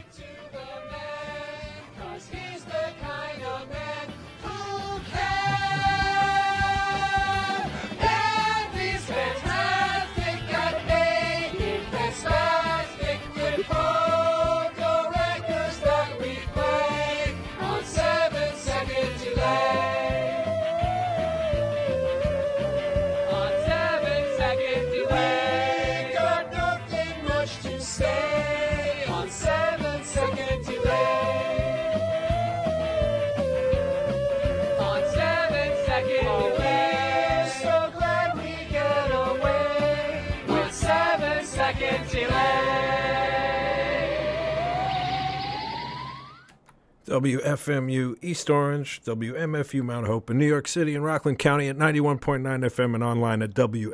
WFMU East Orange, WMFU Mount Hope in New York City and Rockland County at 91.9 FM and online at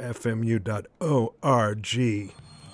WFMU.org.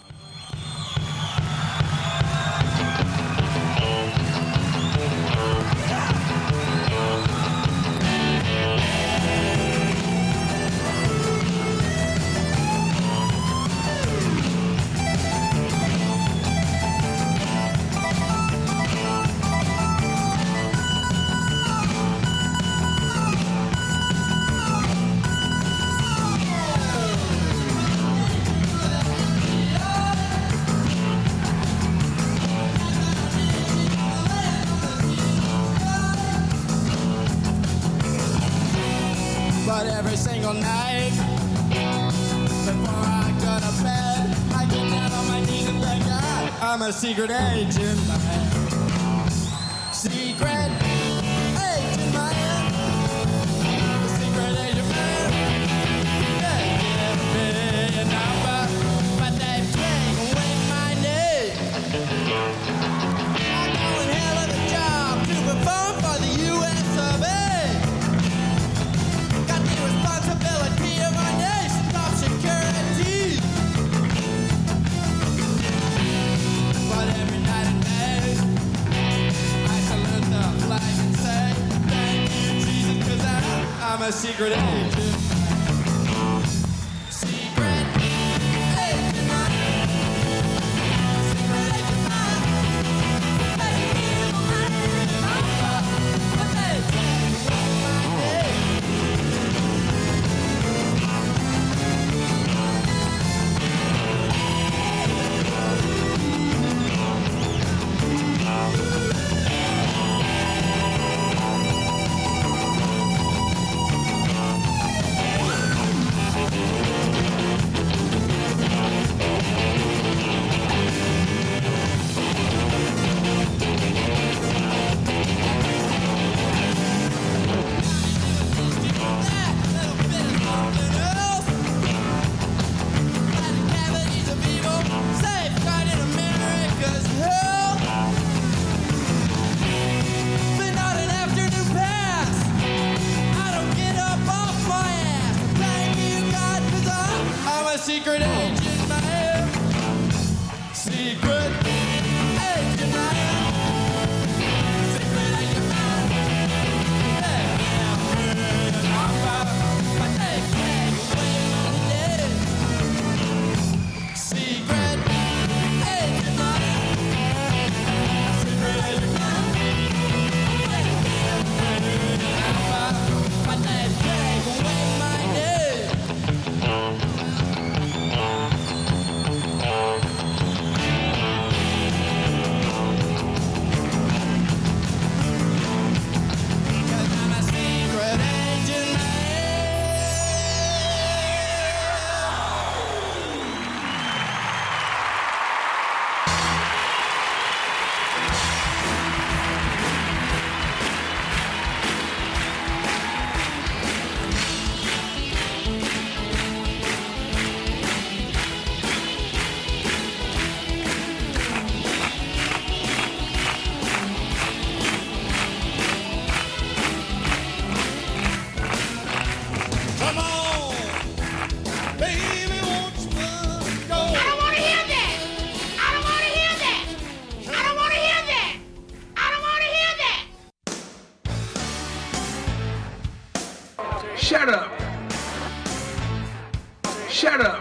But every single night, before I go to bed, I get down on my knees and thank God I'm a secret agent man. Secret agent man. Secret agent man. Yeah, give me a number, but they take away my name. I'm doing hell of a job to perform for the U.S. of A. Responsibility of our nation, top security. But every night and day, I salute the flag and say, thank you, Jesus, 'cause I'm a secret agent. Secret agent, man. Secret agent, man. They give my number, but they take away my name. Secret agent man. Secret agent man. Secret agent man. Yeah, number, Shut up. Shut up.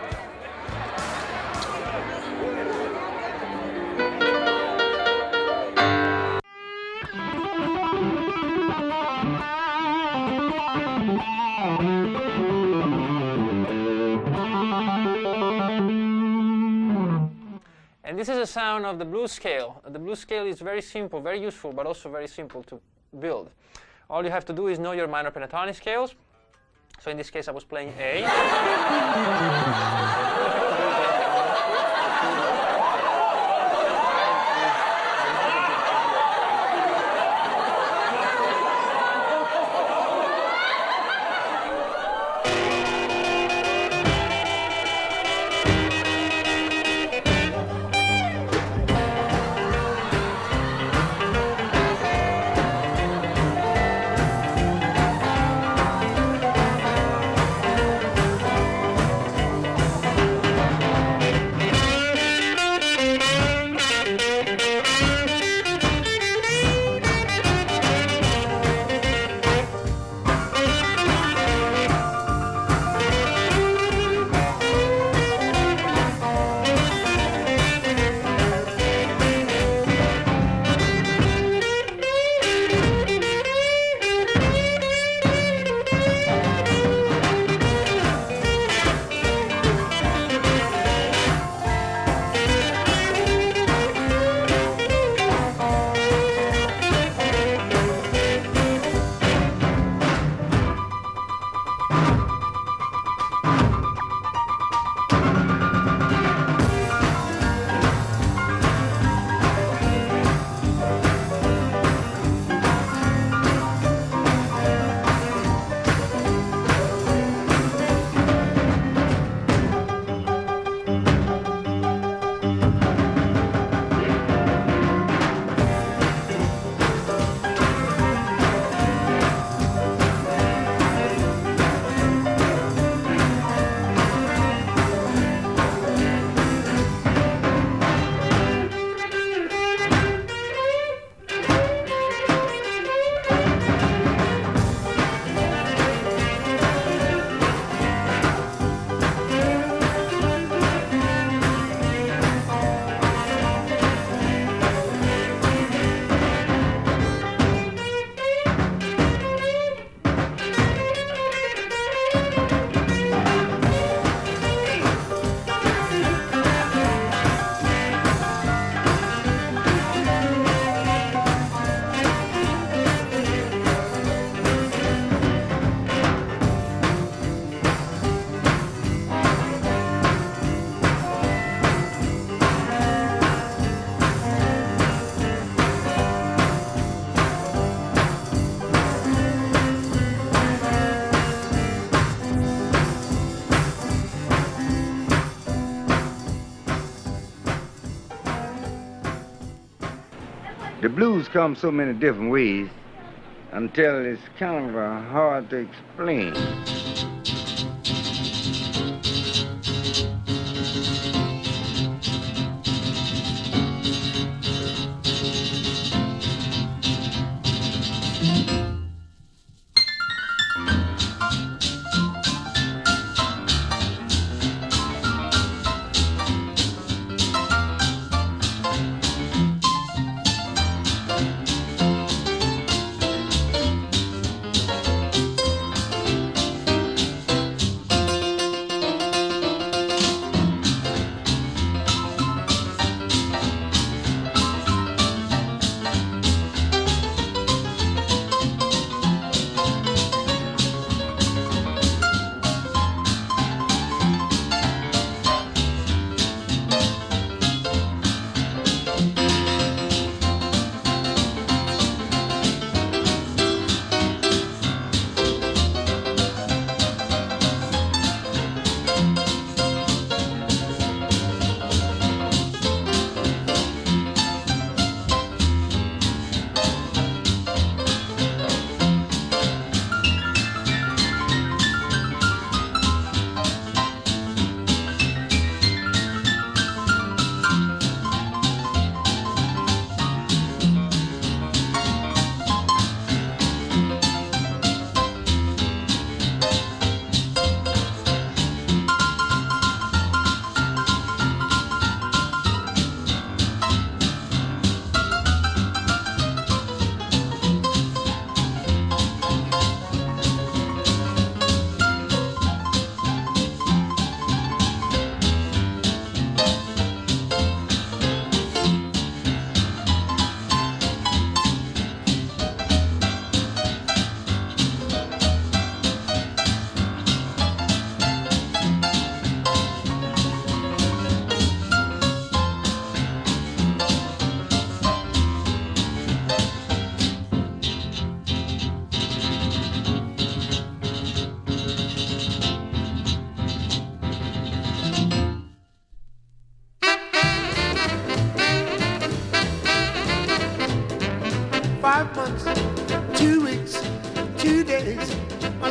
And this is the sound of the blues scale. The blues scale is very simple, very useful, but also very simple to build. All you have to do is know your minor pentatonic scales. So in this case, I was playing A. The blues come so many different ways until it's kind of hard to explain.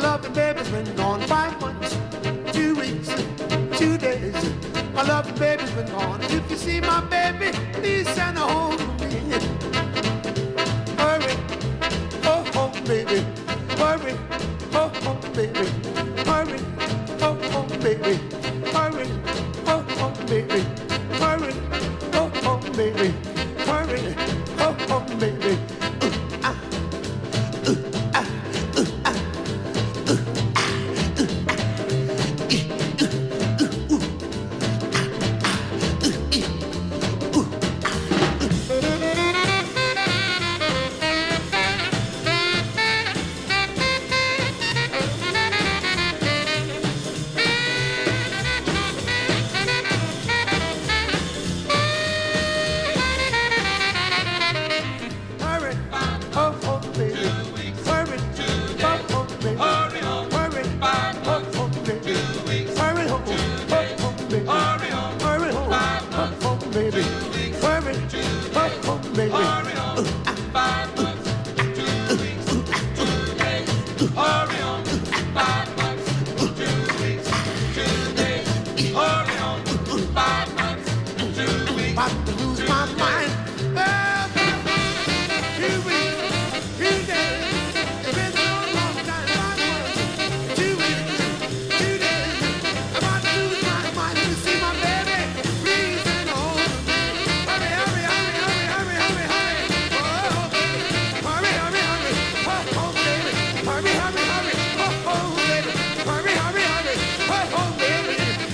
loving baby's been gone 5 months, 2 weeks, 2 days. My loving baby's been gone. If you see my baby, please send her home.